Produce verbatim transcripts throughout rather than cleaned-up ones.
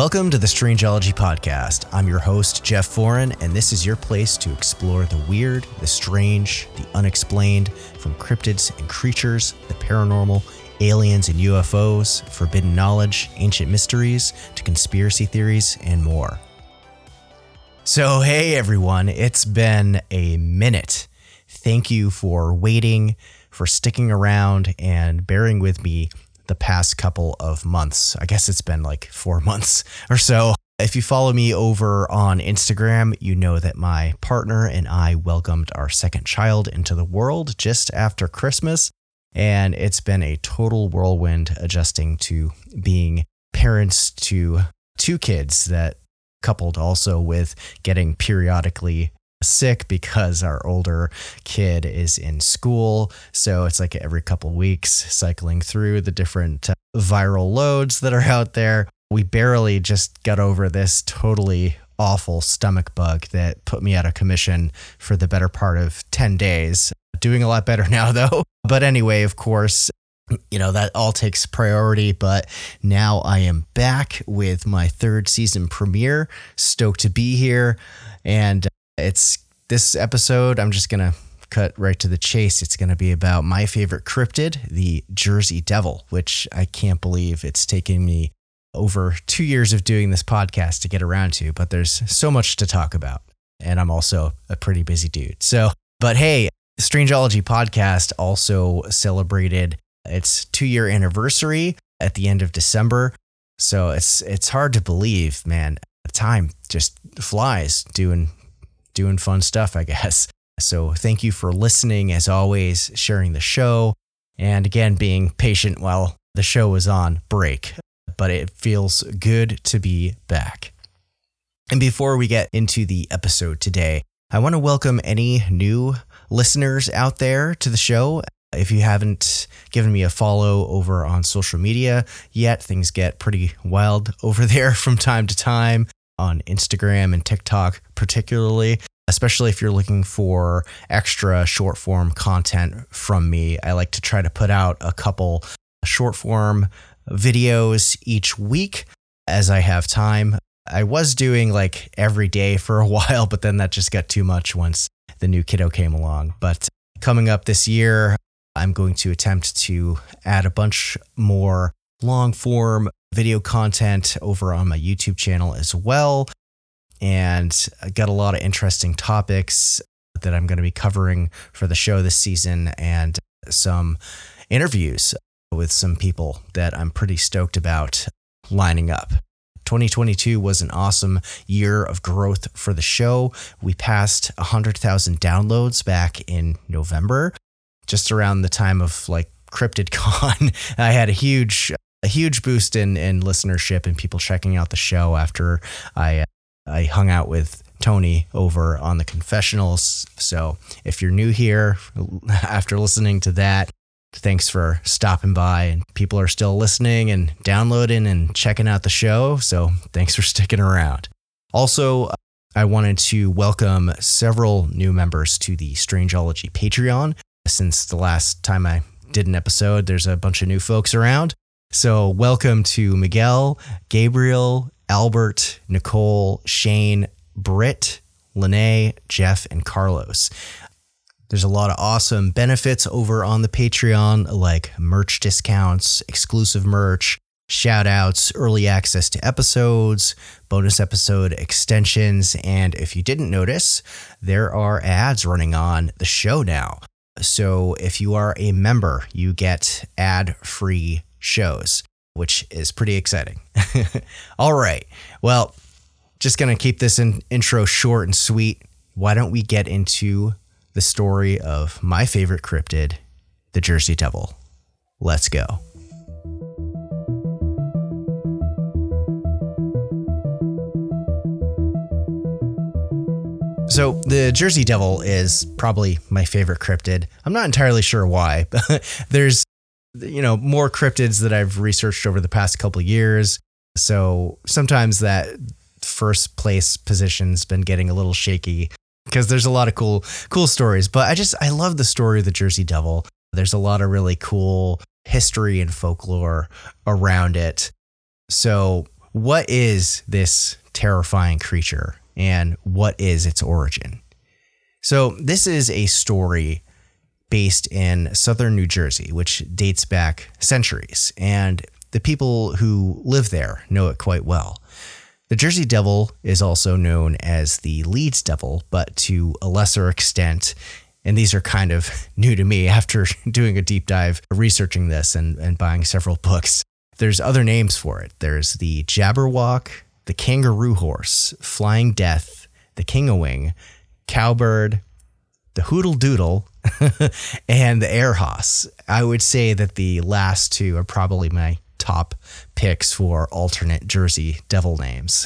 Welcome to the Strangeology Podcast. I'm your host, Jeff Foran, and this is your place to explore the weird, the strange, the unexplained, from cryptids and creatures, the paranormal, aliens and U F Os, forbidden knowledge, ancient mysteries, to conspiracy theories, and more. So, hey everyone, it's been a minute. Thank you for waiting, for sticking around, and bearing with me the past couple of months. I guess it's been like four months or so. If you follow me over on Instagram, you know that my partner and I welcomed our second child into the world just after Christmas. And it's been a total whirlwind adjusting to being parents to two kids, that coupled also with getting periodically sick because our older kid is in school. So it's like every couple weeks cycling through the different uh, viral loads that are out there. We barely just got over this totally awful stomach bug that put me out of commission for the better part of ten days. Doing a lot better now though. But anyway, of course, you know, that all takes priority, but now I am back with my third season premiere. Stoked to be here. And it's this episode, I'm just going to cut right to the chase. It's going to be about my favorite cryptid, the Jersey Devil, which I can't believe it's taken me over two years of doing this podcast to get around to, but there's so much to talk about. And I'm also a pretty busy dude. So, but hey, the Strangeology Podcast also celebrated its two-year anniversary at the end of December. So it's it's hard to believe, man. Time just flies doing doing fun stuff, I guess. So thank you for listening, as always, sharing the show, and again, being patient while the show was on break. But it feels good to be back. And before we get into the episode today, I want to welcome any new listeners out there to the show. If you haven't given me a follow over on social media yet, things get pretty wild over there from time to time. On Instagram and TikTok particularly, especially if you're looking for extra short form content from me. I like to try to put out a couple short form videos each week as I have time. I was doing like every day for a while, but then that just got too much once the new kiddo came along. But coming up this year, I'm going to attempt to add a bunch more long form video content over on my YouTube channel as well. And I got a lot of interesting topics that I'm going to be covering for the show this season, and some interviews with some people that I'm pretty stoked about lining up. twenty twenty-two was an awesome year of growth for the show. We passed one hundred thousand downloads back in November, just around the time of like CryptidCon. I had a huge a huge boost in, in listenership and people checking out the show after I, uh, I hung out with Tony over on the confessionals. So if you're new here after listening to that, thanks for stopping by, and people are still listening and downloading and checking out the show. So thanks for sticking around. Also, I wanted to welcome several new members to the Strangeology Patreon. Since the last time I did an episode, there's a bunch of new folks around. So welcome to Miguel, Gabriel, Albert, Nicole, Shane, Britt, Lene, Jeff, and Carlos. There's a lot of awesome benefits over on the Patreon, like merch discounts, exclusive merch, shout outs, early access to episodes, bonus episode extensions, and if you didn't notice, there are ads running on the show now. So if you are a member, you get ad-free shows, which is pretty exciting. All right. Well, just going to keep this in intro short and sweet. Why don't we get into the story of my favorite cryptid, the Jersey Devil? Let's go. So the Jersey Devil is probably my favorite cryptid. I'm not entirely sure why, but there's, you know, more cryptids that I've researched over the past couple of years. So sometimes that first place position's been getting a little shaky because there's a lot of cool, cool stories. But I just, I love the story of the Jersey Devil. There's a lot of really cool history and folklore around it. So what is this terrifying creature and what is its origin? So this is a story based in southern New Jersey, which dates back centuries, and the people who live there know it quite well. The Jersey Devil is also known as the Leeds Devil, but to a lesser extent, and these are kind of new to me after doing a deep dive, researching this and, and buying several books. There's other names for it. There's the Jabberwock, the Kangaroo Horse, Flying Death, the King-O-Wing, Cowbird, the Hoodle Doodle, and the Air Hoss. I would say that the last two are probably my top picks for alternate Jersey Devil names.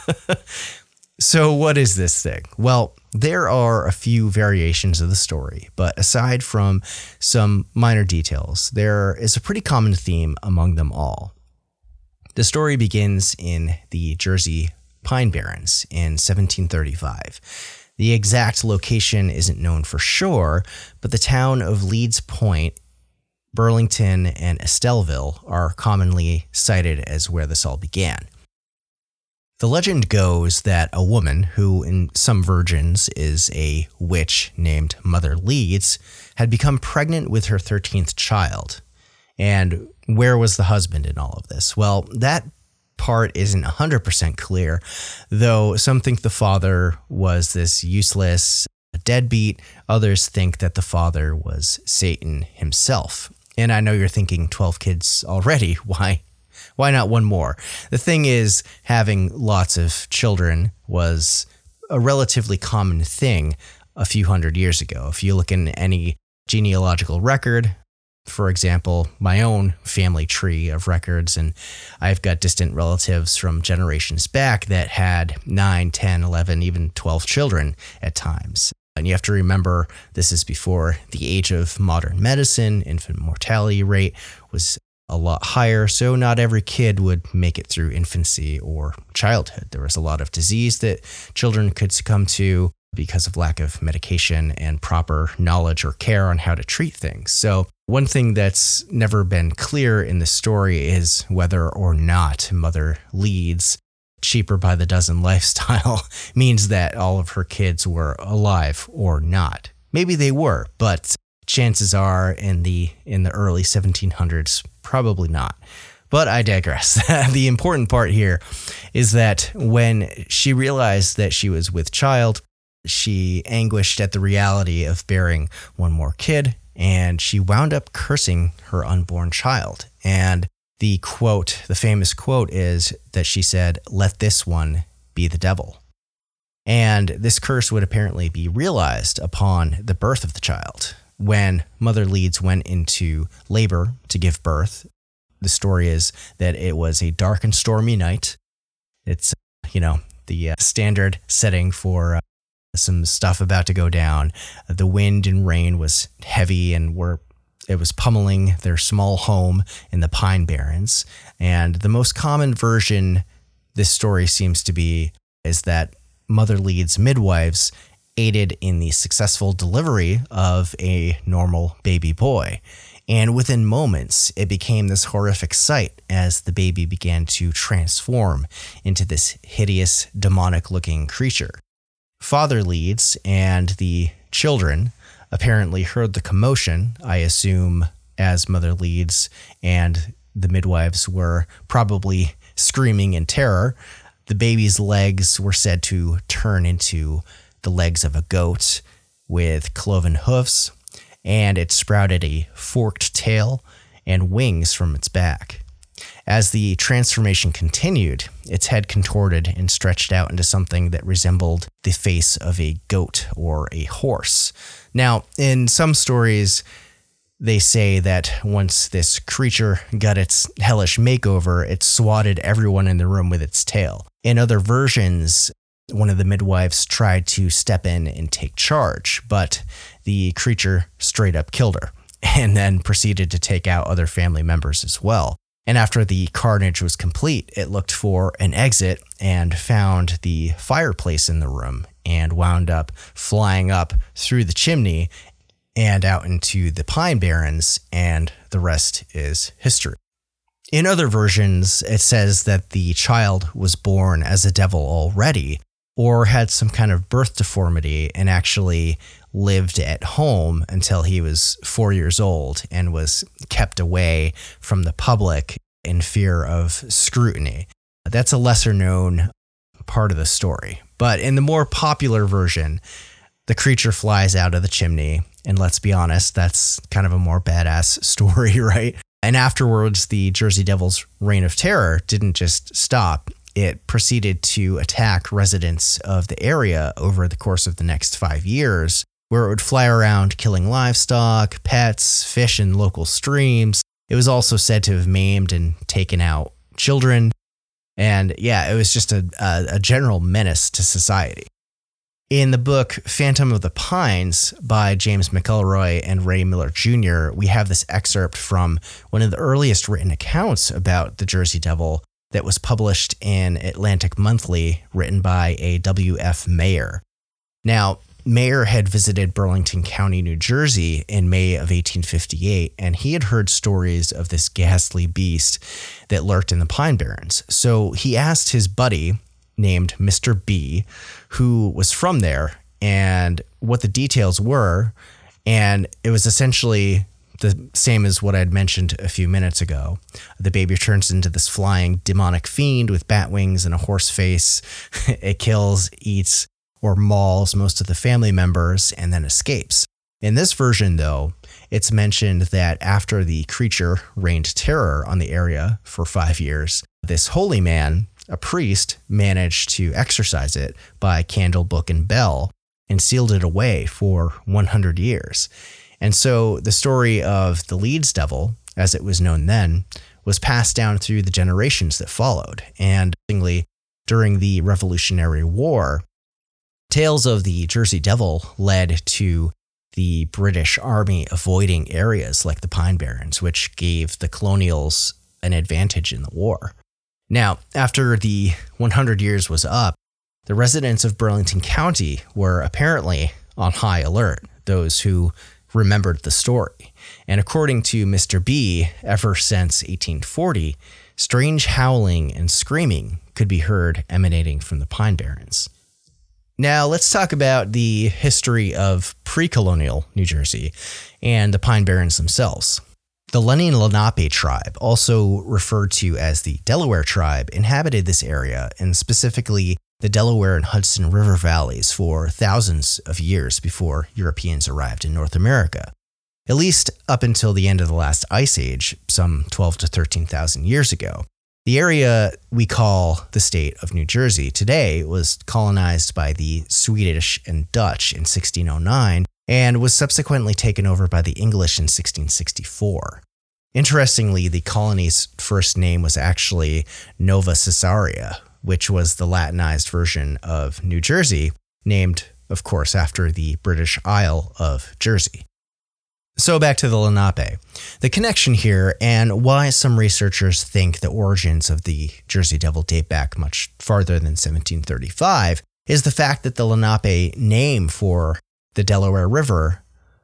So what is this thing? Well, there are a few variations of the story, but aside from some minor details, there is a pretty common theme among them all. The story begins in the Jersey Pine Barrens in seventeen thirty-five. The exact location isn't known for sure, but the town of Leeds Point, Burlington, and Estellville are commonly cited as where this all began. The legend goes that a woman, who in some versions is a witch named Mother Leeds, had become pregnant with her thirteenth child. And where was the husband in all of this? Well, that part isn't one hundred percent clear, though some think the father was this useless deadbeat. Others think that the father was Satan himself. And I know you're thinking twelve kids already. Why? Why not one more? The thing is, having lots of children was a relatively common thing a few hundred years ago. If you look in any genealogical record, for example, my own family tree of records, and I've got distant relatives from generations back that had nine, ten, eleven, even twelve children at times. And you have to remember, this is before the age of modern medicine. Infant mortality rate was a lot higher, so not every kid would make it through infancy or childhood. There was a lot of disease that children could succumb to because of lack of medication and proper knowledge or care on how to treat things. So one thing that's never been clear in the story is whether or not Mother Leeds' cheaper by the dozen lifestyle means that all of her kids were alive or not. Maybe they were, but chances are in the in the early seventeen hundreds, probably not. But I digress. The important part here is that when she realized that she was with child, she anguished at the reality of bearing one more kid, and she wound up cursing her unborn child. And the quote, the famous quote is that she said, "Let this one be the devil." And this curse would apparently be realized upon the birth of the child. When Mother Leeds went into labor to give birth, the story is that it was a dark and stormy night. It's, you know, the uh, standard setting for uh, some stuff about to go down. The wind and rain was heavy and were it was pummeling their small home in the Pine Barrens. And the most common version this story seems to be is that Mother Leeds' midwives aided in the successful delivery of a normal baby boy. And within moments, it became this horrific sight as the baby began to transform into this hideous, demonic-looking creature. Father Leeds and the children apparently heard the commotion, I assume, as Mother Leeds and the midwives were probably screaming in terror. The baby's legs were said to turn into the legs of a goat with cloven hoofs, and it sprouted a forked tail and wings from its back. As the transformation continued, its head contorted and stretched out into something that resembled the face of a goat or a horse. Now, in some stories, they say that once this creature got its hellish makeover, it swatted everyone in the room with its tail. In other versions, one of the midwives tried to step in and take charge, but the creature straight up killed her and then proceeded to take out other family members as well. And after the carnage was complete, it looked for an exit and found the fireplace in the room and wound up flying up through the chimney and out into the Pine Barrens, and the rest is history. In other versions, it says that the child was born as a devil already, or had some kind of birth deformity and actually lived at home until he was four years old and was kept away from the public in fear of scrutiny. That's a lesser known part of the story. But in the more popular version, the creature flies out of the chimney. And let's be honest, that's kind of a more badass story, right? And afterwards, the Jersey Devil's reign of terror didn't just stop. It proceeded to attack residents of the area over the course of the next five years, where it would fly around killing livestock, pets, fish in local streams. It was also said to have maimed and taken out children. And yeah, it was just a, a, a general menace to society. In the book Phantom of the Pines by James McElroy and Ray Miller Junior, we have this excerpt from one of the earliest written accounts about the Jersey Devil that was published in Atlantic Monthly, written by a W F Mayer. Now, Mayer had visited Burlington County, New Jersey in May of eighteen fifty-eight, and he had heard stories of this ghastly beast that lurked in the Pine Barrens. So he asked his buddy named Mister B, who was from there, and what the details were, and it was essentially the same as what I'd mentioned a few minutes ago. The baby turns into this flying demonic fiend with bat wings and a horse face. It kills, eats, or mauls most of the family members and then escapes. In this version, though, it's mentioned that after the creature reigned terror on the area for five years, this holy man, a priest, managed to exorcise it by candle, book, and bell and sealed it away for one hundred years. And so the story of the Leeds Devil, as it was known then, was passed down through the generations that followed. And during the Revolutionary War, tales of the Jersey Devil led to the British Army avoiding areas like the Pine Barrens, which gave the colonials an advantage in the war. Now, after the one hundred years was up, the residents of Burlington County were apparently on high alert, those who remembered the story. And according to Mister B, ever since eighteen forty, strange howling and screaming could be heard emanating from the Pine Barrens. Now, let's talk about the history of pre-colonial New Jersey and the Pine Barrens themselves. The Lenni Lenape tribe, also referred to as the Delaware tribe, inhabited this area, and specifically the Delaware and Hudson River valleys, for thousands of years before Europeans arrived in North America. At least up until the end of the last ice age, some twelve to thirteen thousand years ago. The area we call the state of New Jersey today was colonized by the Swedish and Dutch in sixteen oh nine and was subsequently taken over by the English in sixteen sixty-four. Interestingly, the colony's first name was actually Nova Caesarea, which was the Latinized version of New Jersey, named, of course, after the British Isle of Jersey. So back to the Lenape. The connection here, and why some researchers think the origins of the Jersey Devil date back much farther than seventeen thirty-five, is the fact that the Lenape name for the Delaware River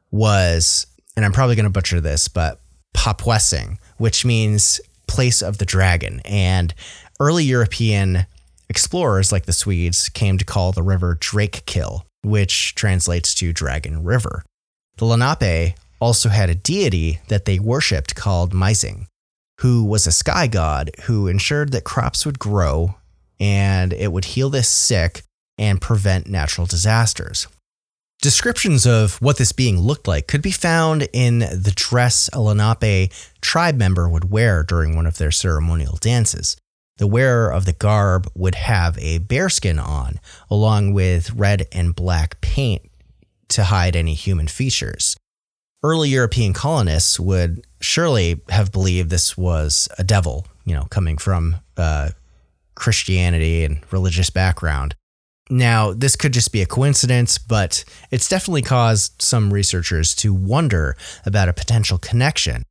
was, and I'm probably going to butcher this, but Papwessing, which means place of the dragon. And early European explorers like the Swedes came to call the river Drakekill, which translates to Dragon River. The Lenape also had a deity that they worshipped called Mising, who was a sky god who ensured that crops would grow and it would heal the sick and prevent natural disasters. Descriptions of what this being looked like could be found in the dress a Lenape tribe member would wear during one of their ceremonial dances. The wearer of the garb would have a bearskin on, along with red and black paint to hide any human features. Early European colonists would surely have believed this was a devil, you know, coming from uh, Christianity and religious background. Now, this could just be a coincidence, but it's definitely caused some researchers to wonder about a potential connection.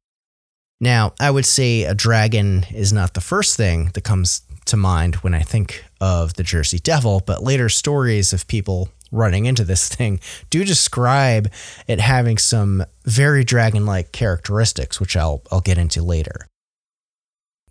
Now, I would say a dragon is not the first thing that comes to mind when I think of the Jersey Devil, but later stories of people running into this thing do describe it having some very dragon-like characteristics, which I'll I'll get into later.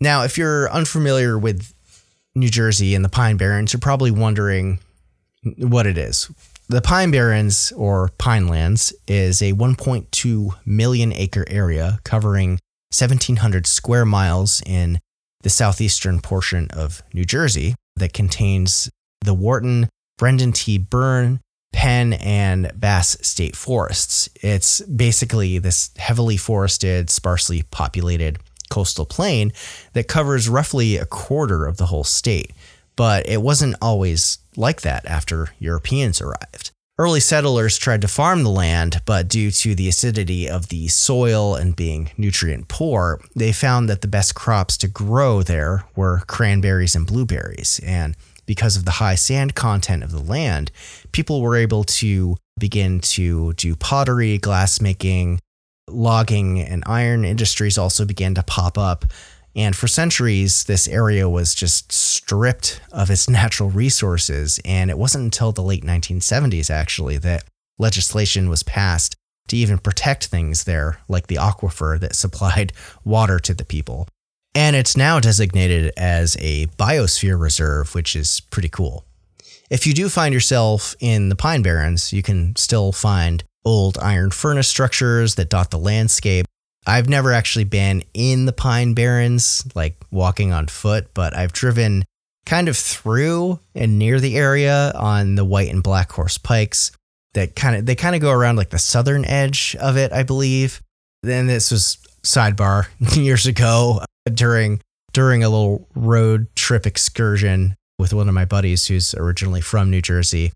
Now, if you're unfamiliar with New Jersey and the Pine Barrens, you're probably wondering what it is. The Pine Barrens, or Pinelands, is a one point two million acre area covering seventeen hundred square miles in the southeastern portion of New Jersey that contains the Wharton, Brendan T. Byrne, Penn, and Bass state forests. It's basically this heavily forested, sparsely populated coastal plain that covers roughly a quarter of the whole state. But it wasn't always like that after Europeans arrived. Early settlers tried to farm the land, but due to the acidity of the soil and being nutrient poor, they found that the best crops to grow there were cranberries and blueberries. And because of the high sand content of the land, people were able to begin to do pottery, glassmaking, logging, and iron industries also began to pop up. And for centuries, this area was just stripped of its natural resources. And it wasn't until the late nineteen seventies, actually, that legislation was passed to even protect things there, like the aquifer that supplied water to the people. And it's now designated as a biosphere reserve, which is pretty cool. If you do find yourself in the Pine Barrens, you can still find old iron furnace structures that dot the landscape. I've never actually been in the Pine Barrens, like walking on foot, but I've driven kind of through and near the area on the White and Black Horse Pikes that kind of, they kind of go around like the southern edge of it, I believe. Then this was sidebar years ago during, during a little road trip excursion with one of my buddies who's originally from New Jersey.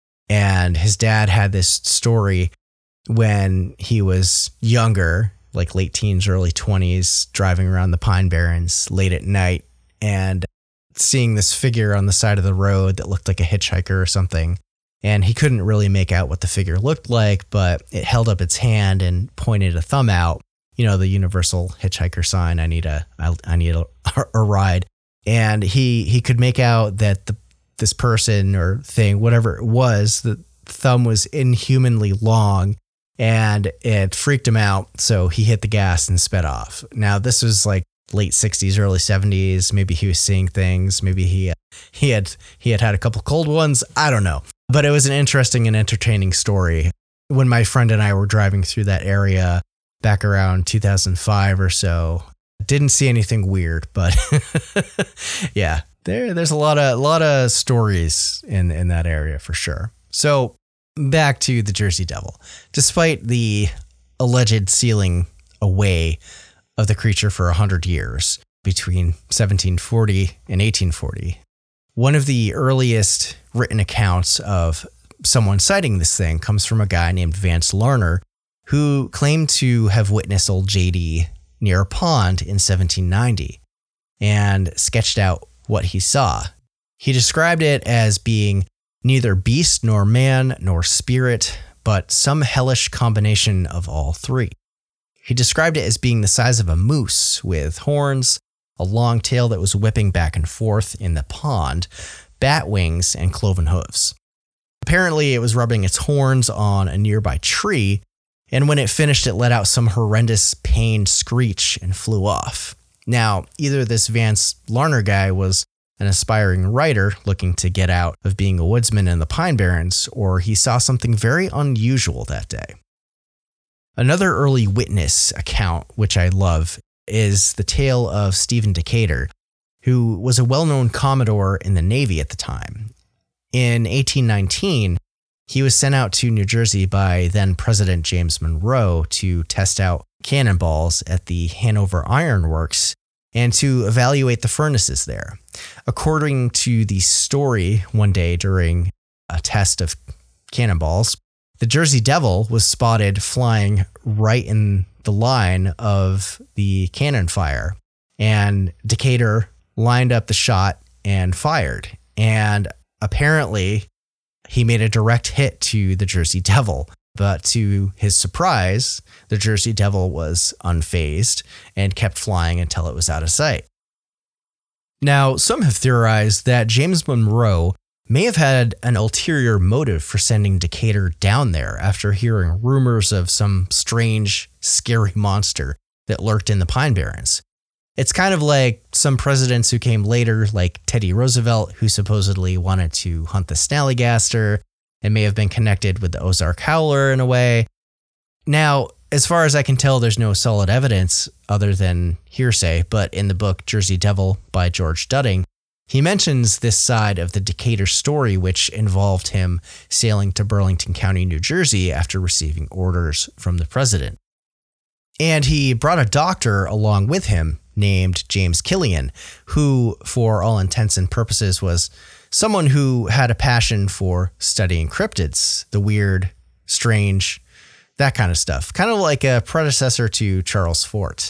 And his dad had this story when he was younger, like late teens, early twenties, driving around the Pine Barrens late at night and seeing this figure on the side of the road that looked like a hitchhiker or something. And he couldn't really make out what the figure looked like, but it held up its hand and pointed a thumb out. You know, the universal hitchhiker sign, I need a, I, I need a, a ride. And he, he could make out that the this person or thing, whatever it was, the thumb was inhumanly long and it freaked him out. So he hit the gas and sped off. Now, this was like late sixties, early seventies. Maybe he was seeing things. Maybe he, he had, he had had a couple cold ones. I don't know, but it was an interesting and entertaining story. When my friend and I were driving through that area back around two thousand five or so, didn't see anything weird, but yeah. There, there's a lot of a lot of stories in, in that area for sure. So back to the Jersey Devil. Despite the alleged sealing away of the creature for one hundred years between seventeen forty and eighteen forty, one of the earliest written accounts of someone sighting this thing comes from a guy named Vance Larner, who claimed to have witnessed old J D near a pond in seventeen ninety and sketched out what he saw. He described it as being neither beast nor man nor spirit, but some hellish combination of all three. He described it as being the size of a moose with horns, a long tail that was whipping back and forth in the pond, bat wings, and cloven hooves. Apparently, it was rubbing its horns on a nearby tree, and when it finished, it let out some horrendous pained screech and flew off. Now, either this Vance Larner guy was an aspiring writer looking to get out of being a woodsman in the Pine Barrens, or he saw something very unusual that day. Another early witness account, which I love, is the tale of Stephen Decatur, who was a well-known Commodore in the Navy at the time. In eighteen nineteen, he was sent out to New Jersey by then-President James Monroe to test out cannonballs at the Hanover Iron Works and to evaluate the furnaces there. According to the story, one day during a test of cannonballs, the Jersey Devil was spotted flying right in the line of the cannon fire, and Decatur lined up the shot and fired. And apparently, he made a direct hit to the Jersey Devil. But to his surprise, the Jersey Devil was unfazed and kept flying until it was out of sight. Now, some have theorized that James Monroe may have had an ulterior motive for sending Decatur down there after hearing rumors of some strange, scary monster that lurked in the Pine Barrens. It's kind of like some presidents who came later, like Teddy Roosevelt, who supposedly wanted to hunt the Snallygaster and may have been connected with the Ozark Howler in a way. Now, as far as I can tell, there's no solid evidence other than hearsay, but in the book Jersey Devil by George Dudding, he mentions this side of the Decatur story, which involved him sailing to Burlington County, New Jersey after receiving orders from the president. And he brought a doctor along with him named James Killian, who, for all intents and purposes, was someone who had a passion for studying cryptids, the weird, strange, that kind of stuff, kind of like a predecessor to Charles Fort.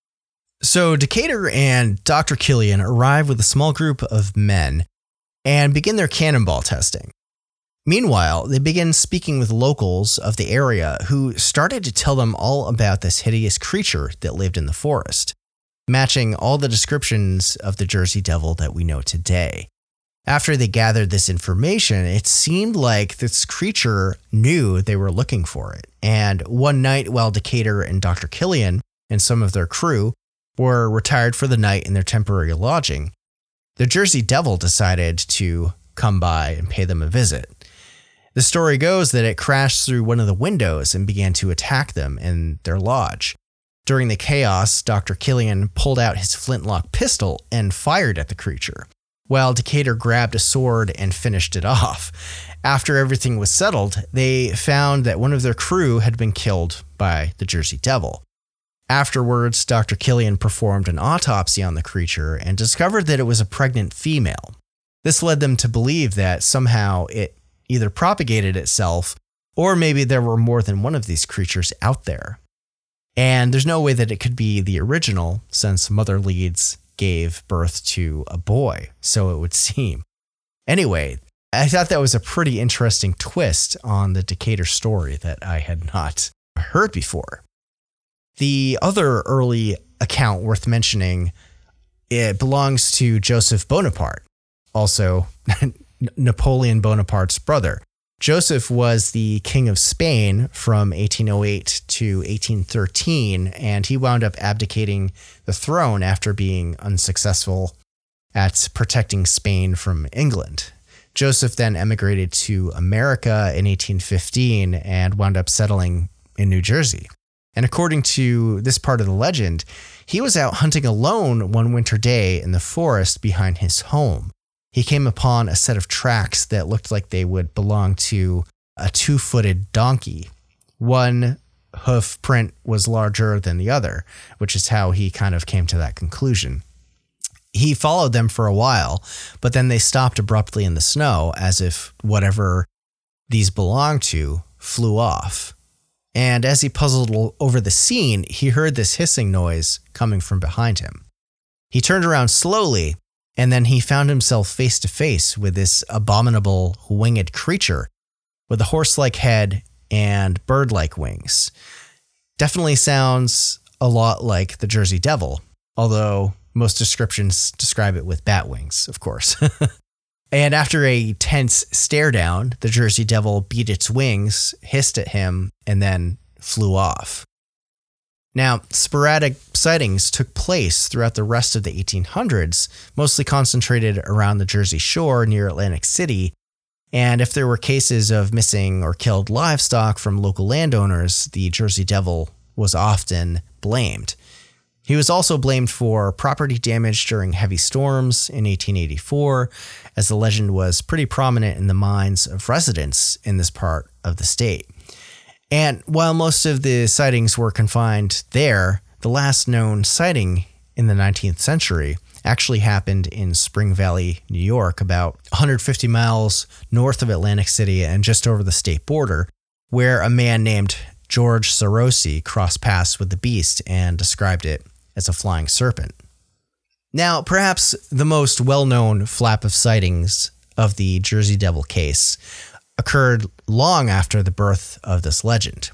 So Decatur and Doctor Killian arrive with a small group of men and begin their cannonball testing. Meanwhile, they begin speaking with locals of the area who started to tell them all about this hideous creature that lived in the forest, matching all the descriptions of the Jersey Devil that we know today. After they gathered this information, it seemed like this creature knew they were looking for it. And one night, while Decatur and Doctor Killian and some of their crew were retired for the night in their temporary lodging, the Jersey Devil decided to come by and pay them a visit. The story goes that it crashed through one of the windows and began to attack them in their lodge. During the chaos, Doctor Killian pulled out his flintlock pistol and fired at the creature, while Decatur grabbed a sword and finished it off. After everything was settled, they found that one of their crew had been killed by the Jersey Devil. Afterwards, Doctor Killian performed an autopsy on the creature and discovered that it was a pregnant female. This led them to believe that somehow it either propagated itself, or maybe there were more than one of these creatures out there. And there's no way that it could be the original, since Mother Leeds gave birth to a boy, so it would seem. Anyway, I thought that was a pretty interesting twist on the Decatur story that I had not heard before. The other early account worth mentioning, it belongs to Joseph Bonaparte, also Napoleon Bonaparte's brother. Joseph was the king of Spain from eighteen oh eight to eighteen thirteen, and he wound up abdicating the throne after being unsuccessful at protecting Spain from England. Joseph then emigrated to America in eighteen fifteen and wound up settling in New Jersey. And according to this part of the legend, he was out hunting alone one winter day in the forest behind his home. He came upon a set of tracks that looked like they would belong to a two-footed donkey. One hoof print was larger than the other, which is how he kind of came to that conclusion. He followed them for a while, but then they stopped abruptly in the snow as if whatever these belonged to flew off. And as he puzzled over the scene, he heard this hissing noise coming from behind him. He turned around slowly, and then he found himself face to face with this abominable winged creature with a horse-like head and bird-like wings. Definitely sounds a lot like the Jersey Devil, although most descriptions describe it with bat wings, of course. And after a tense stare down, the Jersey Devil beat its wings, hissed at him, and then flew off. Now, sporadic sightings took place throughout the rest of the eighteen hundreds, mostly concentrated around the Jersey Shore near Atlantic City. And if there were cases of missing or killed livestock from local landowners, the Jersey Devil was often blamed. He was also blamed for property damage during heavy storms in eighteen eighty-four, as the legend was pretty prominent in the minds of residents in this part of the state. And while most of the sightings were confined there, the last known sighting in the nineteenth century actually happened in Spring Valley, New York, about one hundred fifty miles north of Atlantic City and just over the state border, where a man named George Sarosi crossed paths with the beast and described it as a flying serpent. Now, perhaps the most well-known flap of sightings of the Jersey Devil case occurred long after the birth of this legend.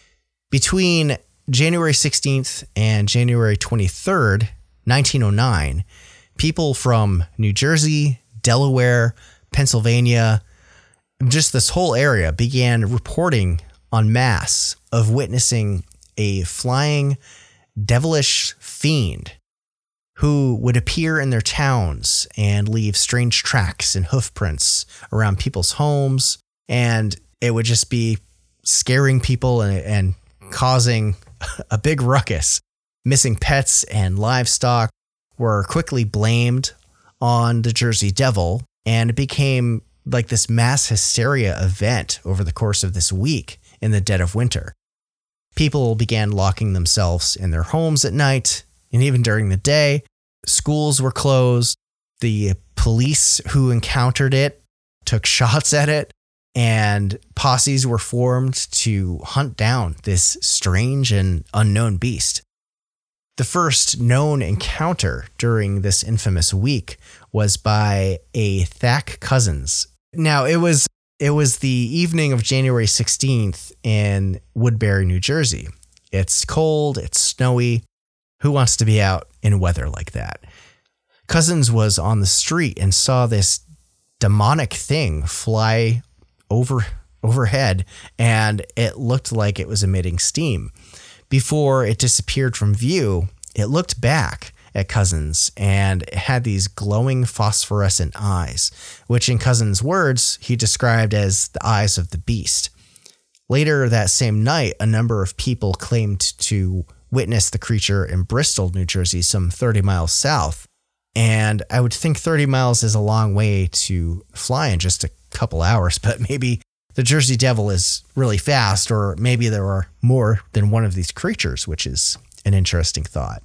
Between January sixteenth and January twenty-third, nineteen oh nine, people from New Jersey, Delaware, Pennsylvania, just this whole area began reporting en masse of witnessing a flying, devilish fiend who would appear in their towns and leave strange tracks and hoof prints around people's homes. And it would just be scaring people and, and causing a big ruckus. Missing pets and livestock were quickly blamed on the Jersey Devil, and it became like this mass hysteria event over the course of this week in the dead of winter. People began locking themselves in their homes at night, and even during the day. Schools were closed. The police who encountered it took shots at it, and posses were formed to hunt down this strange and unknown beast. The first known encounter during this infamous week was by a Thack Cousins. Now, it was it was the evening of January sixteenth in Woodbury, New Jersey. It's cold, it's snowy. Who wants to be out in weather like that? Cousins was on the street and saw this demonic thing fly over overhead, and it looked like it was emitting steam. Before it disappeared from view, it looked back at Cousins and it had these glowing phosphorescent eyes, which in Cousins' words, he described as the eyes of the beast. Later that same night, a number of people claimed to witness the creature in Bristol, New Jersey, some thirty miles south. And I would think thirty miles is a long way to fly in just a couple hours, but maybe the Jersey Devil is really fast, or maybe there are more than one of these creatures, which is an interesting thought.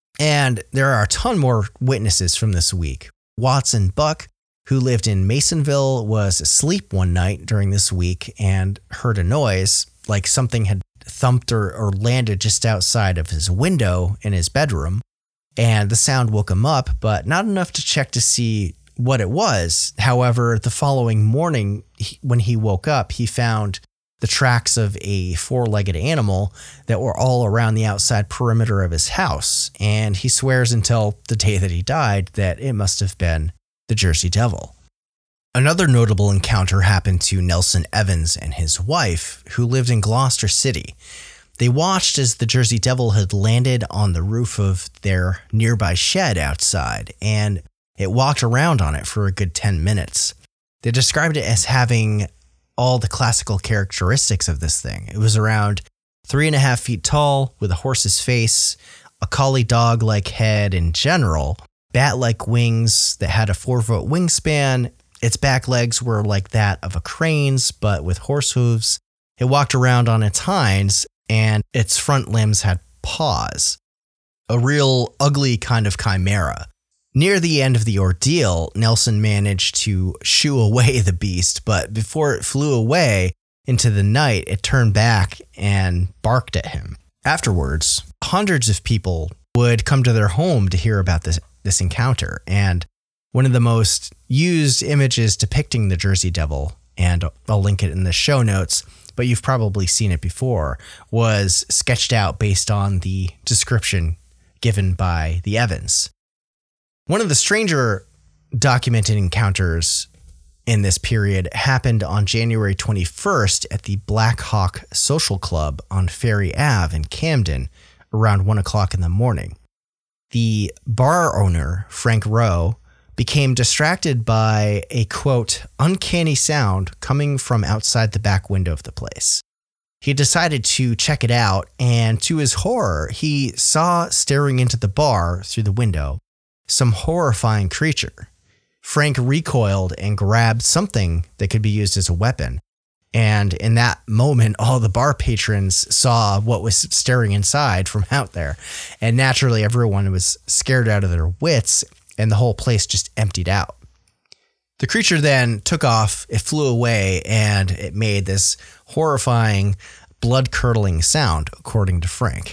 And there are a ton more witnesses from this week. Watson Buck, who lived in Masonville, was asleep one night during this week and heard a noise, like something had thumped or, or landed just outside of his window in his bedroom. And the sound woke him up, but not enough to check to see what it was. However, the following morning, he, when he woke up, he found the tracks of a four-legged animal that were all around the outside perimeter of his house. And he swears until the day that he died that it must have been the Jersey Devil. Another notable encounter happened to Nelson Evans and his wife, who lived in Gloucester City. They watched as the Jersey Devil had landed on the roof of their nearby shed outside, and it walked around on it for a good ten minutes. They described it as having all the classical characteristics of this thing. It was around three and a half feet tall, with a horse's face, a collie dog-like head in general, bat-like wings that had a four-foot wingspan. Its back legs were like that of a crane's, but with horse hooves. It walked around on its hinds, and its front limbs had paws. A real ugly kind of chimera. Near the end of the ordeal, Nelson managed to shoo away the beast, but before it flew away into the night, it turned back and barked at him. Afterwards, hundreds of people would come to their home to hear about this, this encounter, and one of the most used images depicting the Jersey Devil, and I'll link it in the show notes, but you've probably seen it before, was sketched out based on the description given by the Evans. One of the stranger documented encounters in this period happened on January twenty-first at the Black Hawk Social Club on Ferry Avenue in Camden around one o'clock in the morning. The bar owner, Frank Rowe, became distracted by a, quote, uncanny sound coming from outside the back window of the place. He decided to check it out, and to his horror, he saw staring into the bar through the window some horrifying creature. Frank recoiled and grabbed something that could be used as a weapon. And in that moment, all the bar patrons saw what was staring inside from out there. And naturally, everyone was scared out of their wits, and the whole place just emptied out. The creature then took off, it flew away, and it made this horrifying, blood-curdling sound, according to Frank.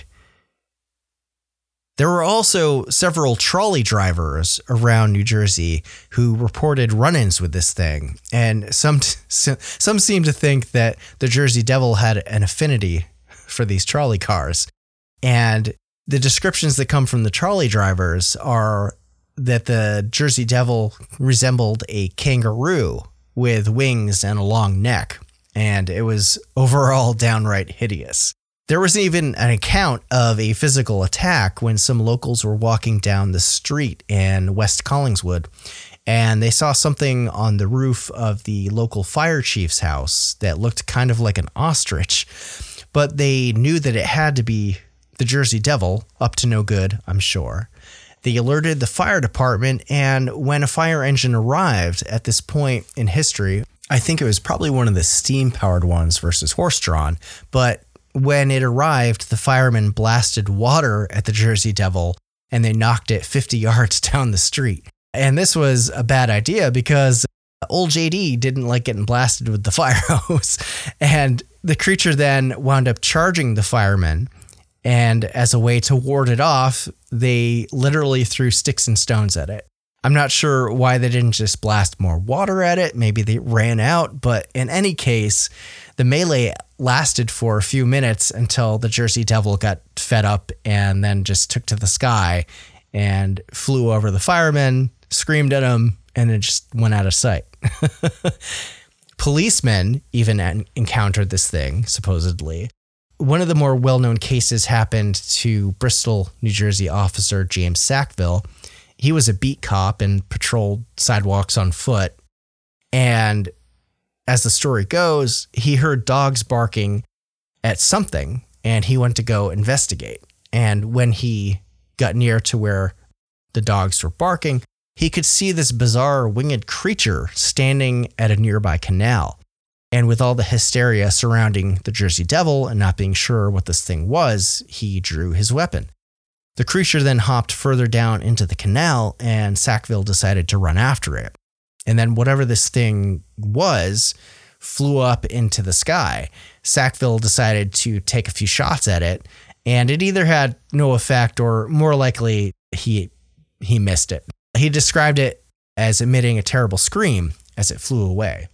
There were also several trolley drivers around New Jersey who reported run-ins with this thing, and some some seem to think that the Jersey Devil had an affinity for these trolley cars. And the descriptions that come from the trolley drivers are that the Jersey Devil resembled a kangaroo with wings and a long neck, and it was overall downright hideous. There was even an account of a physical attack when some locals were walking down the street in West Collingswood, and they saw something on the roof of the local fire chief's house that looked kind of like an ostrich, but they knew that it had to be the Jersey Devil, up to no good, I'm sure. They alerted the fire department, and when a fire engine arrived at this point in history, I think it was probably one of the steam-powered ones versus horse-drawn, but when it arrived, the firemen blasted water at the Jersey Devil, and they knocked it fifty yards down the street. And this was a bad idea because old J D didn't like getting blasted with the fire hose, and the creature then wound up charging the firemen. And as a way to ward it off, they literally threw sticks and stones at it. I'm not sure why they didn't just blast more water at it. Maybe they ran out. But in any case, the melee lasted for a few minutes until the Jersey Devil got fed up and then just took to the sky and flew over the firemen, screamed at them, and it just went out of sight. Policemen even encountered this thing, supposedly. One of the more well-known cases happened to Bristol, New Jersey officer James Sackville. He was a beat cop and patrolled sidewalks on foot. And as the story goes, he heard dogs barking at something, and he went to go investigate. And when he got near to where the dogs were barking, he could see this bizarre winged creature standing at a nearby canal. And with all the hysteria surrounding the Jersey Devil and not being sure what this thing was, he drew his weapon. The creature then hopped further down into the canal, and Sackville decided to run after it. And then whatever this thing was flew up into the sky. Sackville decided to take a few shots at it, and it either had no effect or more likely he he missed it. He described it as emitting a terrible scream as it flew away.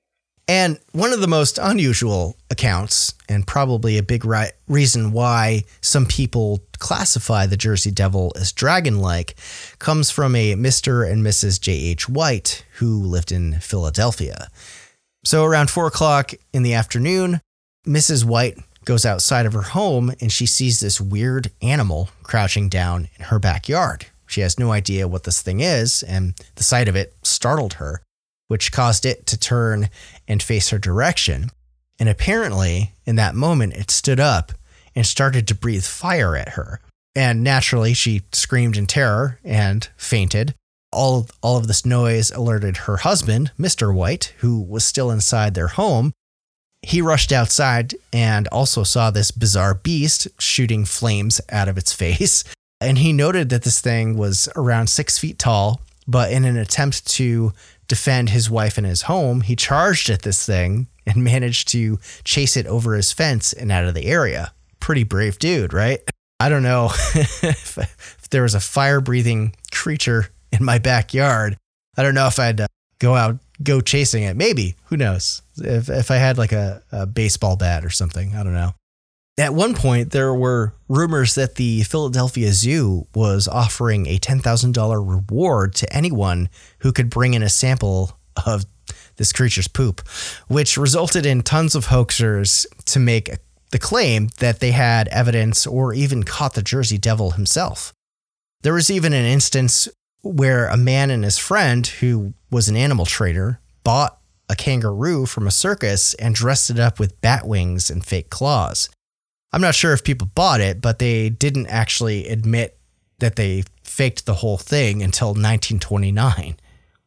And one of the most unusual accounts, and probably a big ri- reason why some people classify the Jersey Devil as dragon-like, comes from a Mister and Missus J H White who lived in Philadelphia. So around four o'clock in the afternoon, Missus White goes outside of her home and she sees this weird animal crouching down in her backyard. She has no idea what this thing is, and the sight of it startled her, which caused it to turn and face her direction. And apparently, in that moment, it stood up and started to breathe fire at her. And naturally, she screamed in terror and fainted. All, all of this noise alerted her husband, Mister White, who was still inside their home. He rushed outside and also saw this bizarre beast shooting flames out of its face. And he noted that this thing was around six feet tall, but in an attempt to defend his wife and his home, he charged at this thing and managed to chase it over his fence and out of the area. Pretty brave dude, right? I don't know if, if there was a fire-breathing creature in my backyard. I don't know if I'd uh, go out, go chasing it. Maybe. Who knows? If if I had like a, a baseball bat or something. I don't know. At one point, there were rumors that the Philadelphia Zoo was offering a ten thousand dollars reward to anyone who could bring in a sample of this creature's poop, which resulted in tons of hoaxers to make the claim that they had evidence or even caught the Jersey Devil himself. There was even an instance where a man and his friend, who was an animal trader, bought a kangaroo from a circus and dressed it up with bat wings and fake claws. I'm not sure if people bought it, but they didn't actually admit that they faked the whole thing until nineteen twenty-nine.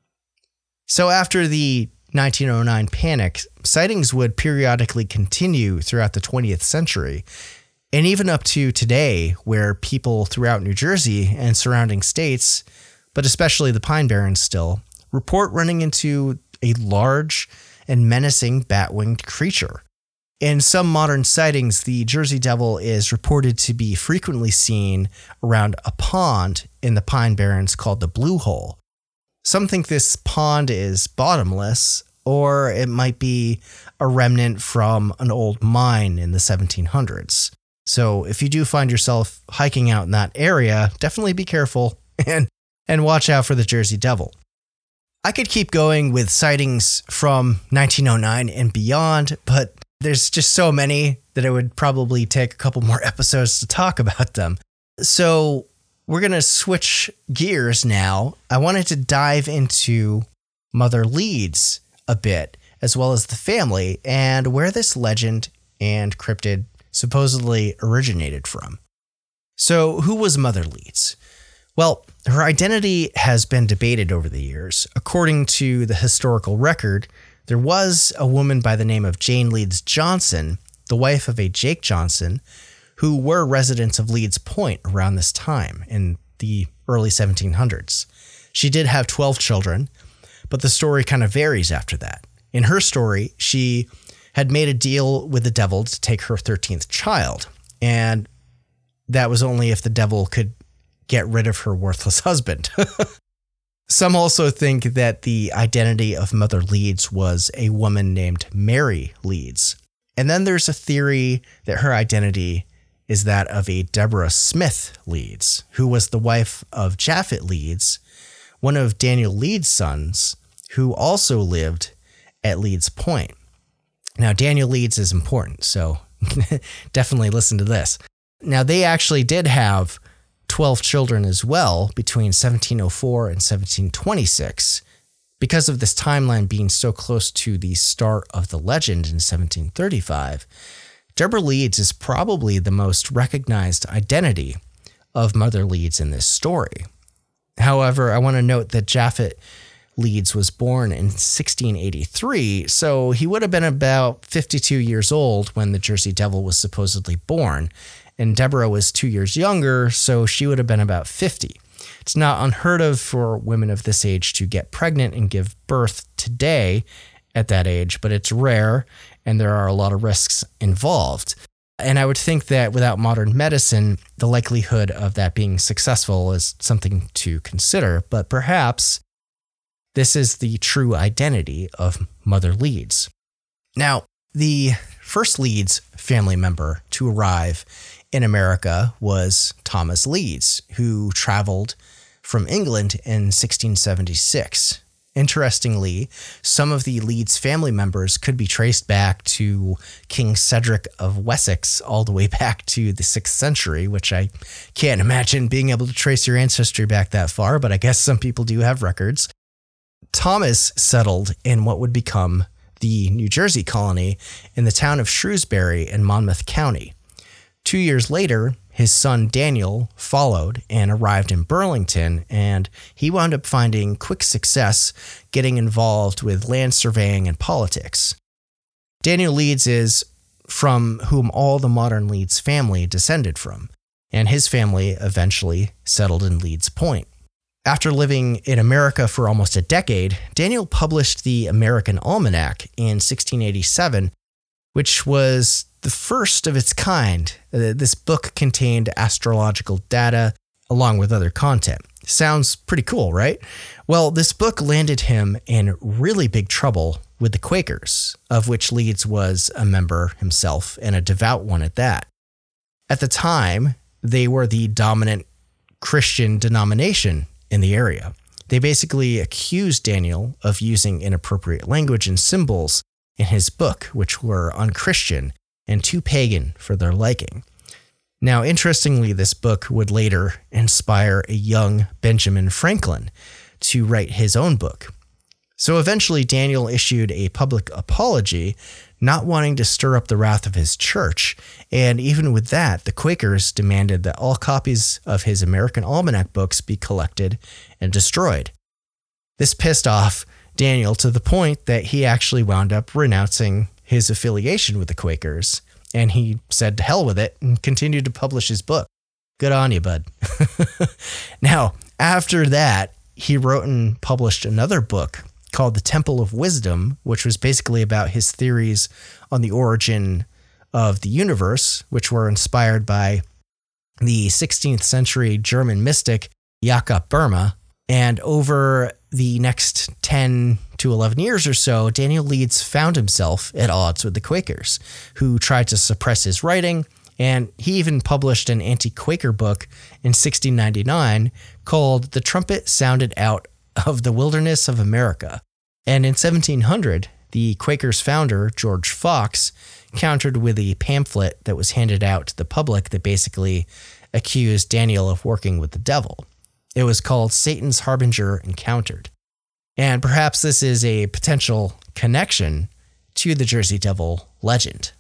So after the nineteen oh nine panic, sightings would periodically continue throughout the twentieth century, and even up to today, where people throughout New Jersey and surrounding states, but especially the Pine Barrens still, report running into a large and menacing bat-winged creature. In some modern sightings, the Jersey Devil is reported to be frequently seen around a pond in the Pine Barrens called the Blue Hole. Some think this pond is bottomless, or it might be a remnant from an old mine in the seventeen hundreds. So if you do find yourself hiking out in that area, definitely be careful and, and watch out for the Jersey Devil. I could keep going with sightings from nineteen oh nine and beyond, but There's just so many that it would probably take a couple more episodes to talk about them. So we're going to switch gears now. I wanted to dive into Mother Leeds a bit, as well as the family and where this legend and cryptid supposedly originated from. So who was Mother Leeds? Well, her identity has been debated over the years. According to the historical record, there was a woman by the name of Jane Leeds Johnson, the wife of a Jake Johnson, who were residents of Leeds Point around this time in the early seventeen hundreds. She did have twelve children, but the story kind of varies after that. In her story, she had made a deal with the devil to take her thirteenth child, and that was only if the devil could get rid of her worthless husband. Some also think that the identity of Mother Leeds was a woman named Mary Leeds. And then there's a theory that her identity is that of a Deborah Smith Leeds, who was the wife of Japhet Leeds, one of Daniel Leeds' sons, who also lived at Leeds Point. Now, Daniel Leeds is important, so definitely listen to this. Now, they actually did have twelve children as well between seventeen oh four and seventeen twenty-six. Because of this timeline being so close to the start of the legend in seventeen thirty-five, Deborah Leeds is probably the most recognized identity of Mother Leeds in this story. However, I want to note that Japhet Leeds was born in sixteen eighty-three, so he would have been about fifty-two years old when the Jersey Devil was supposedly born, and Deborah was two years younger, so she would have been about fifty. It's not unheard of for women of this age to get pregnant and give birth today at that age, but it's rare, and there are a lot of risks involved. And I would think that without modern medicine, the likelihood of that being successful is something to consider, but perhaps this is the true identity of Mother Leeds. Now, the first Leeds family member to arrive in America was Thomas Leeds, who traveled from England in sixteen seventy-six. Interestingly, some of the Leeds family members could be traced back to King Cedric of Wessex all the way back to the sixth century, which I can't imagine being able to trace your ancestry back that far, but I guess some people do have records. Thomas settled in what would become the New Jersey colony in the town of Shrewsbury in Monmouth County. Two years later, his son Daniel followed and arrived in Burlington, and he wound up finding quick success getting involved with land surveying and politics. Daniel Leeds is from whom all the modern Leeds family descended from, and his family eventually settled in Leeds Point. After living in America for almost a decade, Daniel published the American Almanac in sixteen eighty-seven, which was the first of its kind. Uh, this book contained astrological data along with other content. Sounds pretty cool, right? Well, this book landed him in really big trouble with the Quakers, of which Leeds was a member himself and a devout one at that. At the time, they were the dominant Christian denomination in the area. They basically accused Daniel of using inappropriate language and symbols in his book, which were unchristian and too pagan for their liking. Now, interestingly, this book would later inspire a young Benjamin Franklin to write his own book. So eventually, Daniel issued a public apology, not wanting to stir up the wrath of his church. And even with that, the Quakers demanded that all copies of his American Almanac books be collected and destroyed. This pissed off Daniel to the point that he actually wound up renouncing his affiliation with the Quakers, and he said to hell with it and continued to publish his book. Good on you, bud. Now, after that, he wrote and published another book called The Temple of Wisdom, which was basically about his theories on the origin of the universe, which were inspired by the sixteenth century German mystic Jakob Boehme. And over the next ten to eleven years or so, Daniel Leeds found himself at odds with the Quakers, who tried to suppress his writing, and he even published an anti-Quaker book in sixteen ninety-nine called The Trumpet Sounded Out of the Wilderness of America. And in seventeen hundred, the Quakers' founder, George Fox, countered with a pamphlet that was handed out to the public that basically accused Daniel of working with the devil. It was called Satan's Harbinger Encountered. And perhaps this is a potential connection to the Jersey Devil legend.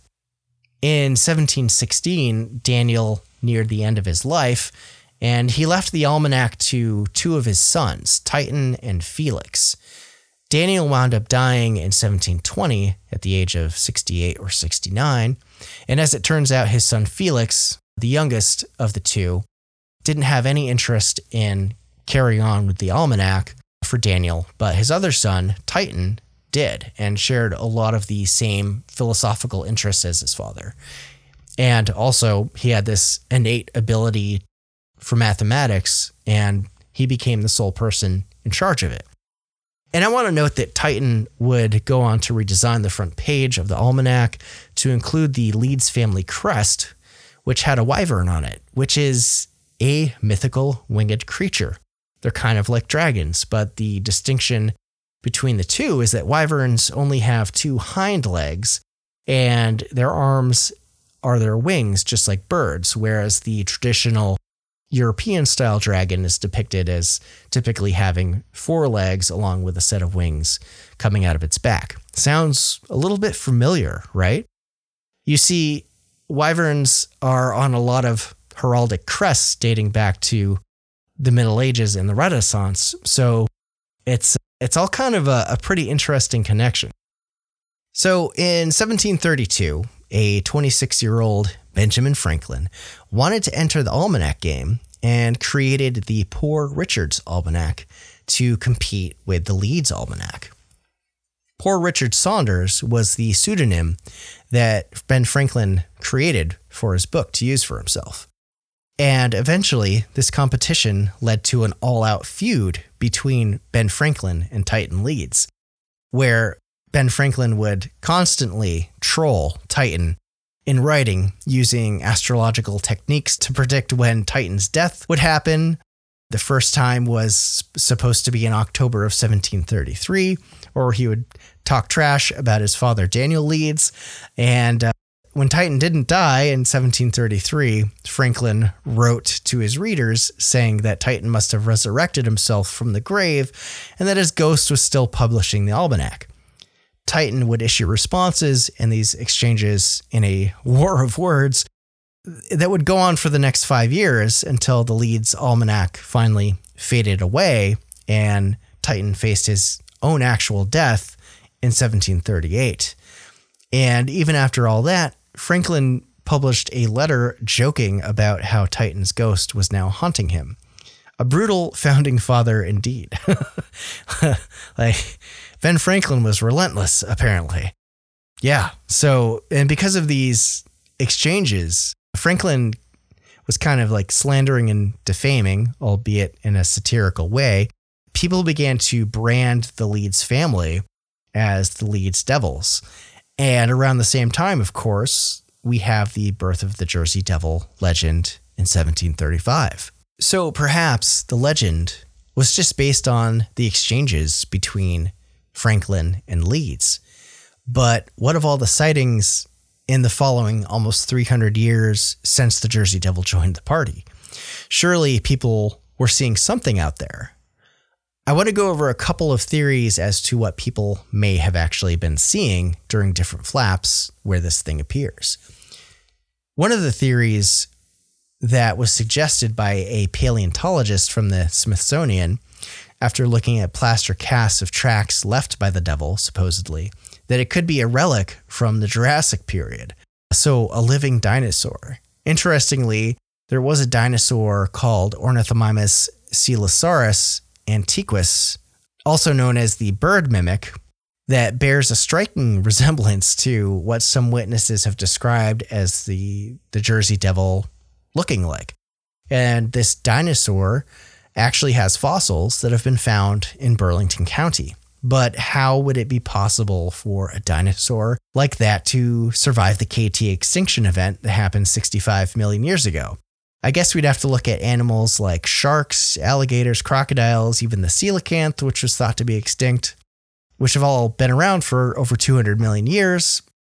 In seventeen sixteen, Daniel neared the end of his life, and he left the almanac to two of his sons, Titan and Felix. Daniel wound up dying in seventeen twenty at the age of sixty-eight or sixty-nine, and as it turns out, his son Felix, the youngest of the two, didn't have any interest in carrying on with the almanac for Daniel, but his other son, Titan, did and shared a lot of the same philosophical interests as his father. And also, he had this innate ability for mathematics, and he became the sole person in charge of it. And I want to note that Titan would go on to redesign the front page of the almanac to include the Leeds family crest, which had a wyvern on it, which is a mythical winged creature. They're kind of like dragons, but the distinction between the two is that wyverns only have two hind legs, and their arms are their wings, just like birds, whereas the traditional European-style dragon is depicted as typically having four legs along with a set of wings coming out of its back. Sounds a little bit familiar, right? You see, wyverns are on a lot of heraldic crests dating back to the Middle Ages and the Renaissance, so it's it's all kind of a, a pretty interesting connection. So in seventeen thirty-two, a twenty-six-year-old Benjamin Franklin wanted to enter the almanac game and created the Poor Richard's Almanac to compete with the Leeds Almanac. Poor Richard Saunders was the pseudonym that Ben Franklin created for his book to use for himself. And eventually, this competition led to an all-out feud between Ben Franklin and Titan Leeds, where Ben Franklin would constantly troll Titan in writing using astrological techniques to predict when Titan's death would happen. The first time was supposed to be in October of seventeen thirty-three, or he would talk trash about his father Daniel Leeds. And uh, when Titan didn't die in seventeen thirty-three, Franklin wrote to his readers saying that Titan must have resurrected himself from the grave and that his ghost was still publishing the almanac. Titan would issue responses and these exchanges in a war of words that would go on for the next five years until the Leeds Almanac finally faded away and Titan faced his own actual death in seventeen thirty-eight. And even after all that, Franklin published a letter joking about how Titan's ghost was now haunting him. A brutal founding father indeed. Like, Ben Franklin was relentless, apparently. Yeah, so, and because of these exchanges, Franklin was kind of like slandering and defaming, albeit in a satirical way. People began to brand the Leeds family as the Leeds Devils. And around the same time, of course, we have the birth of the Jersey Devil legend in seventeen thirty-five. So perhaps the legend was just based on the exchanges between Franklin and Leeds. But what of all the sightings in the following almost three hundred years since the Jersey Devil joined the party? Surely people were seeing something out there. I want to go over a couple of theories as to what people may have actually been seeing during different flaps where this thing appears. One of the theories that was suggested by a paleontologist from the Smithsonian, after looking at plaster casts of tracks left by the devil, supposedly, that it could be a relic from the Jurassic period, so a living dinosaur. Interestingly, there was a dinosaur called Ornithomimus coelosaurus antiquus, also known as the bird mimic, that bears a striking resemblance to what some witnesses have described as the, the Jersey Devil looking like. And this dinosaur actually has fossils that have been found in Burlington County. But how would it be possible for a dinosaur like that to survive the K T extinction event that happened sixty-five million years ago? I guess we'd have to look at animals like sharks, alligators, crocodiles, even the coelacanth, which was thought to be extinct, which have all been around for over two hundred million years.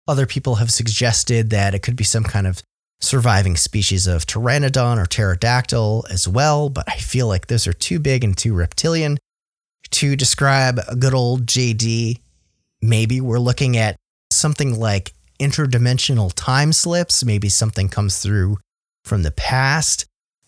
Other people have suggested that it could be some kind of surviving species of pteranodon or pterodactyl as well, but I feel like those are too big and too reptilian to describe a good old J D. Maybe we're looking at something like interdimensional time slips. Maybe something comes through from the past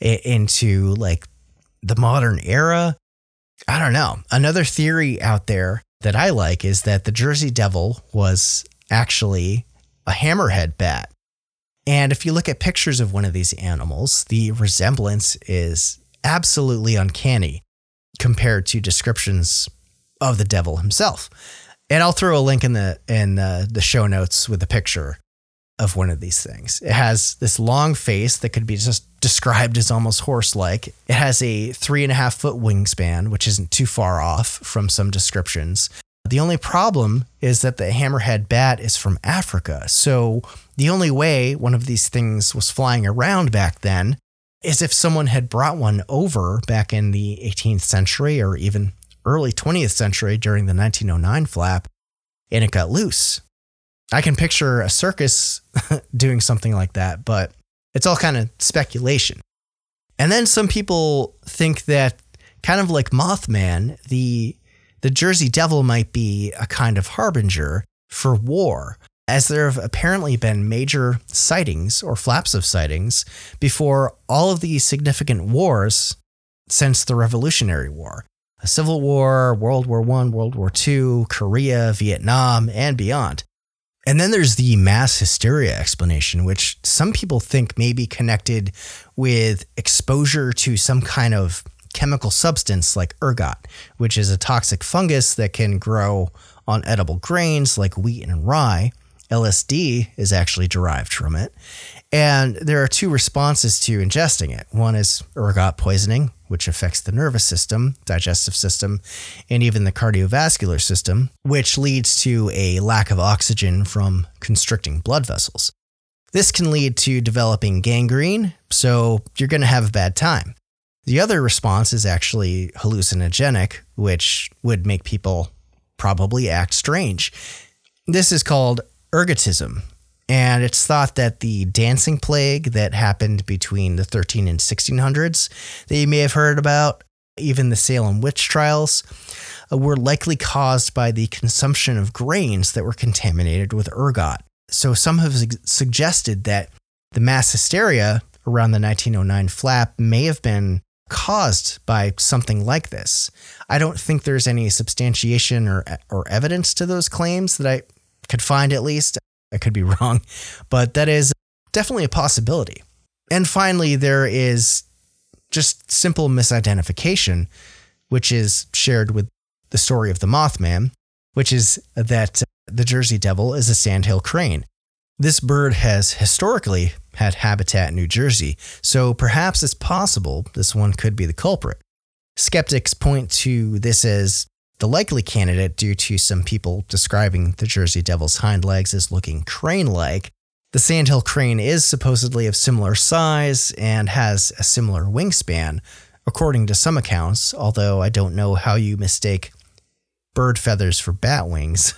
into like the modern era. I don't know. Another theory out there that I like is that the Jersey Devil was actually a hammerhead bat. And if you look at pictures of one of these animals, the resemblance is absolutely uncanny compared to descriptions of the devil himself. And I'll throw a link in the in the, the show notes with a picture of one of these things. It has this long face that could be just described as almost horse-like. It has a three and a half foot wingspan, which isn't too far off from some descriptions. The only problem is that the hammerhead bat is from Africa. So the only way one of these things was flying around back then is if someone had brought one over back in the eighteenth century or even early twentieth century during the nineteen oh nine flap, and it got loose. I can picture a circus doing something like that, but it's all kind of speculation. And then some people think that, kind of like Mothman, the the Jersey Devil might be a kind of harbinger for war, as there have apparently been major sightings or flaps of sightings before all of these significant wars since the Revolutionary War. A Civil War, World War One, World War Two, Korea, Vietnam, and beyond. And then there's the mass hysteria explanation, which some people think may be connected with exposure to some kind of chemical substance like ergot, which is a toxic fungus that can grow on edible grains like wheat and rye. L S D is actually derived from it. And there are two responses to ingesting it. One is ergot poisoning, which affects the nervous system, digestive system, and even the cardiovascular system, which leads to a lack of oxygen from constricting blood vessels. This can lead to developing gangrene, so you're going to have a bad time. The other response is actually hallucinogenic, which would make people probably act strange. This is called ergotism. And it's thought that the dancing plague that happened between the thirteen and sixteen hundreds that you may have heard about, even the Salem witch trials, uh, were likely caused by the consumption of grains that were contaminated with ergot. So some have su- suggested that the mass hysteria around the nineteen oh nine flap may have been caused by something like this. I don't think there's any substantiation or or evidence to those claims that I could find, at least. I could be wrong, but that is definitely a possibility. And finally, there is just simple misidentification, which is shared with the story of the Mothman, which is that the Jersey Devil is a sandhill crane. This bird has historically had habitat in New Jersey, so perhaps it's possible this one could be the culprit. Skeptics point to this as the likely candidate due to some people describing the Jersey Devil's hind legs as looking crane-like. The sandhill crane is supposedly of similar size and has a similar wingspan, according to some accounts, although I don't know how you mistake bird feathers for bat wings.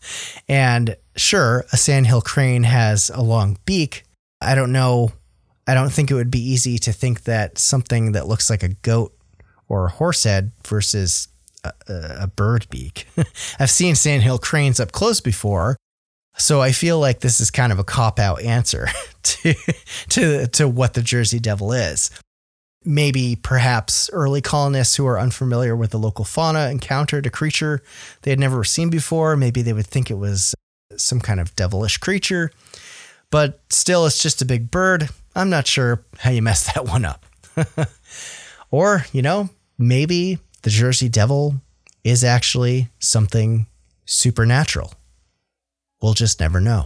And sure, a sandhill crane has a long beak. I don't know. I don't think it would be easy to think that something that looks like a goat or a horse head versus A, a bird beak. I've seen sandhill cranes up close before, so I feel like this is kind of a cop-out answer to, to, to what the Jersey Devil is. Maybe perhaps early colonists who are unfamiliar with the local fauna encountered a creature they had never seen before. Maybe they would think it was some kind of devilish creature, but still it's just a big bird. I'm not sure how you mess that one up. Or, you know, maybe the Jersey Devil is actually something supernatural. We'll just never know.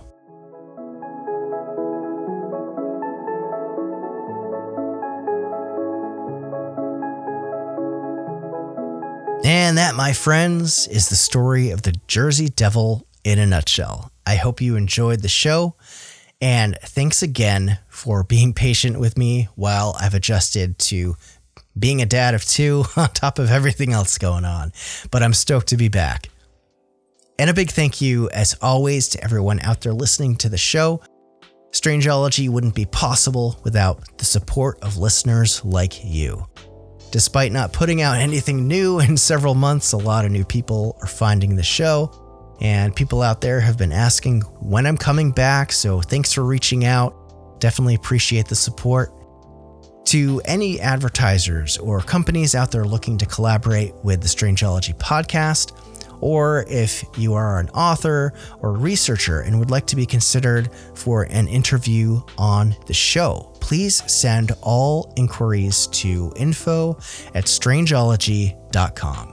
And that, my friends, is the story of the Jersey Devil in a nutshell. I hope you enjoyed the show, and thanks again for being patient with me while I've adjusted to being a dad of two on top of everything else going on. But I'm stoked to be back. And a big thank you, as always, to everyone out there listening to the show. Strangeology wouldn't be possible without the support of listeners like you. Despite not putting out anything new in several months, a lot of new people are finding the show. And people out there have been asking when I'm coming back, so thanks for reaching out. Definitely appreciate the support. To any advertisers or companies out there looking to collaborate with the Strangeology podcast, or if you are an author or researcher and would like to be considered for an interview on the show, please send all inquiries to info at strangeology dot com.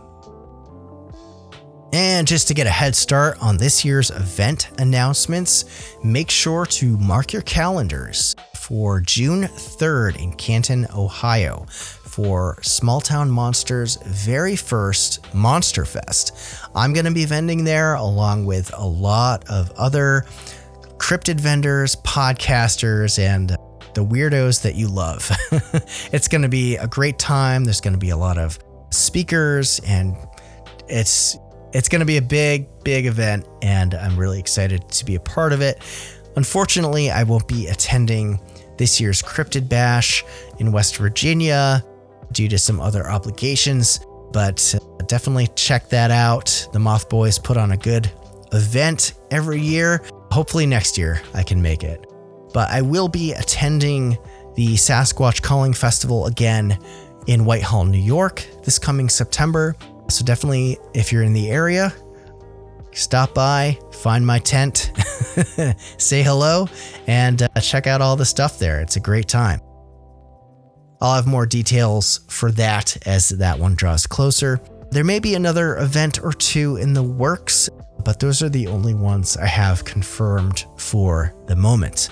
And just to get a head start on this year's event announcements, make sure to mark your calendars for June third in Canton, Ohio, for Small Town Monsters' very first Monster Fest. I'm going to be vending there along with a lot of other cryptid vendors, podcasters, and the weirdos that you love. It's going to be a great time. There's going to be a lot of speakers, and it's It's going to be a big, big event, and I'm really excited to be a part of it. Unfortunately, I won't be attending this year's Cryptid Bash in West Virginia due to some other obligations, but definitely check that out. The Moth Boys put on a good event every year. Hopefully next year I can make it. But I will be attending the Sasquatch Calling Festival again in Whitehall, New York this coming September. So definitely, if you're in the area, stop by, find my tent, say hello, and uh, check out all the stuff there. It's a great time. I'll have more details for that as that one draws closer. There may be another event or two in the works, but those are the only ones I have confirmed for the moment.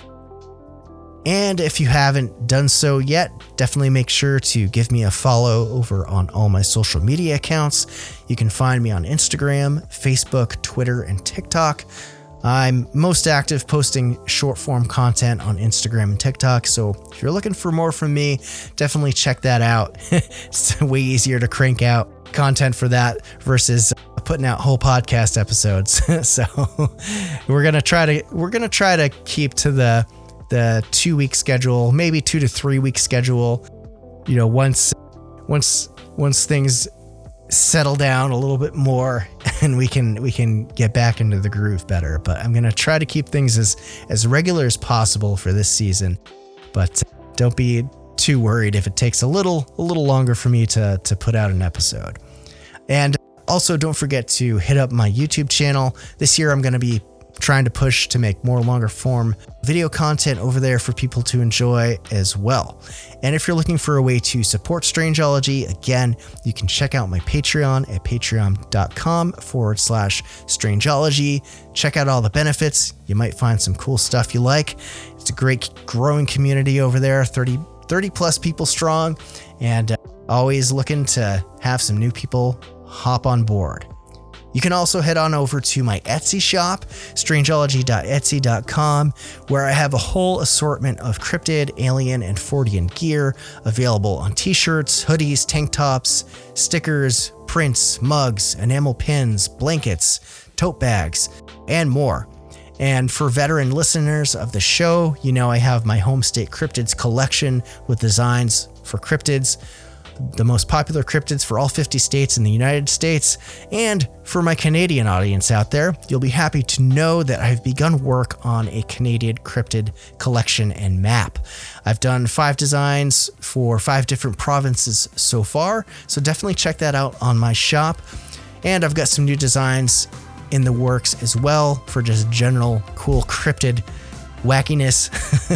And if you haven't done so yet, definitely make sure to give me a follow over on all my social media accounts. You can find me on Instagram, Facebook, Twitter, and TikTok. I'm most active posting short form content on Instagram and TikTok, so if you're looking for more from me, definitely check that out. It's way easier to crank out content for that versus putting out whole podcast episodes. So we're gonna try to we're gonna try to keep to the the two week schedule, maybe two to three week schedule. You know, once once once things settle down a little bit more and we can we can get back into the groove better. But I'm gonna try to keep things as as regular as possible for this season. But don't be too worried if it takes a little a little longer for me to to put out an episode. And also don't forget to hit up my YouTube channel. This year I'm gonna be trying to push to make more longer form video content over there for people to enjoy as well. And if you're looking for a way to support Strangeology, again, you can check out my Patreon at patreon.com forward slash Strangeology. Check out all the benefits. You might find some cool stuff you like. It's a great growing community over there, thirty, thirty plus people strong, and uh, always looking to have some new people hop on board. You can also head on over to my Etsy shop, strangeology dot etsy dot com, where I have a whole assortment of cryptid, alien, and Fortean gear available on t-shirts, hoodies, tank tops, stickers, prints, mugs, enamel pins, blankets, tote bags, and more. And for veteran listeners of the show, you know I have my Home State Cryptids collection with designs for cryptids, the most popular cryptids for all fifty states in the United States. And for my Canadian audience out there, you'll be happy to know that I've begun work on a Canadian cryptid collection and map. I've done five designs for five different provinces so far, so definitely check that out on my shop. And I've got some new designs in the works as well for just general cool cryptid wackiness.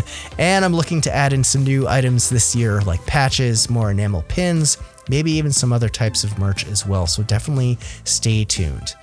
And I'm looking to add in some new items this year, like patches, more enamel pins, maybe even some other types of merch as well. So definitely stay tuned.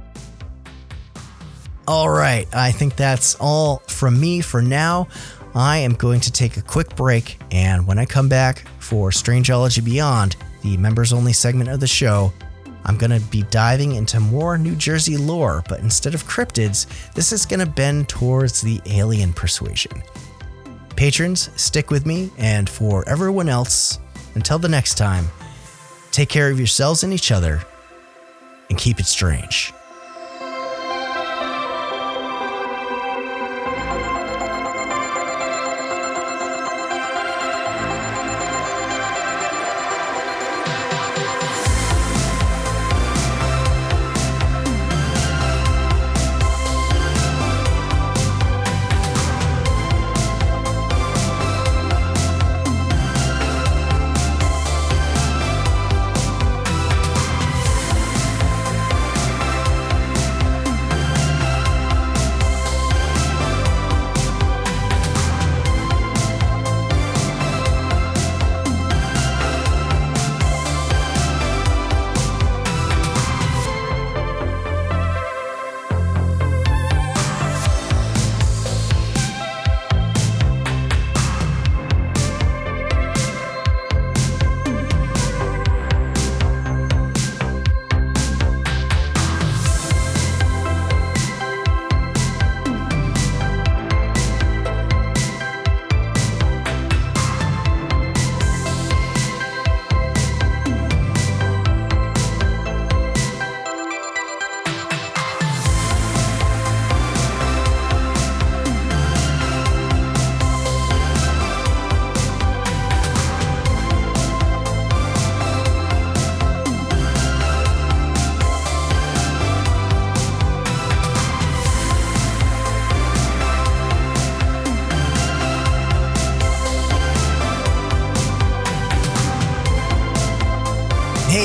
All right, I think that's all from me for now. I am going to take a quick break, and when I come back for Strangeology Beyond, the members only segment of the show, I'm going to be diving into more New Jersey lore, but instead of cryptids, this is going to bend towards the alien persuasion. Patrons, stick with me, and for everyone else, until the next time, take care of yourselves and each other, and keep it strange.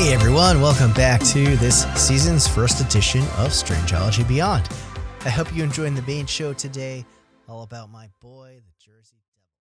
Hey everyone, welcome back to this season's first edition of Strangeology Beyond. I hope you're enjoying the main show today, all about my boy, the Jersey Devil.